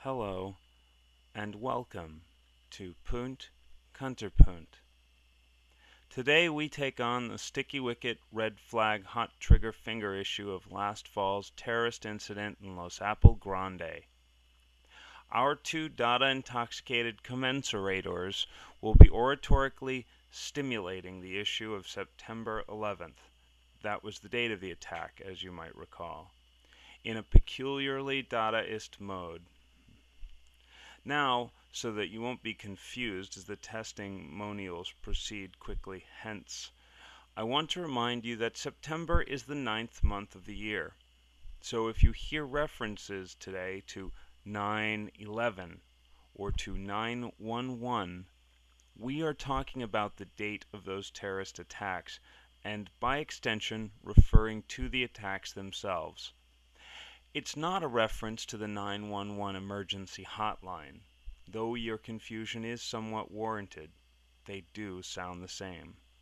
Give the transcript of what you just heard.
Hello, and welcome to Punt Kunterpunt. Today we take on the sticky wicket, red flag, hot trigger finger issue of last fall's terrorist incident in Los Apple Grande. Our two data-intoxicated commensurators will be oratorically stimulating the issue of September 11th. That was the date of the attack, as you might recall, in a peculiarly Dadaist mode. Now, so that you won't be confused as the testimonials proceed quickly hence, I want to remind you that September is the 9th month of the year. So if you hear references today to 9/11 or to 9/11, we are talking about the date of those terrorist attacks, and by extension, referring to the attacks themselves. It's not a reference to the 911 emergency hotline, though your confusion is somewhat warranted. They do sound the same.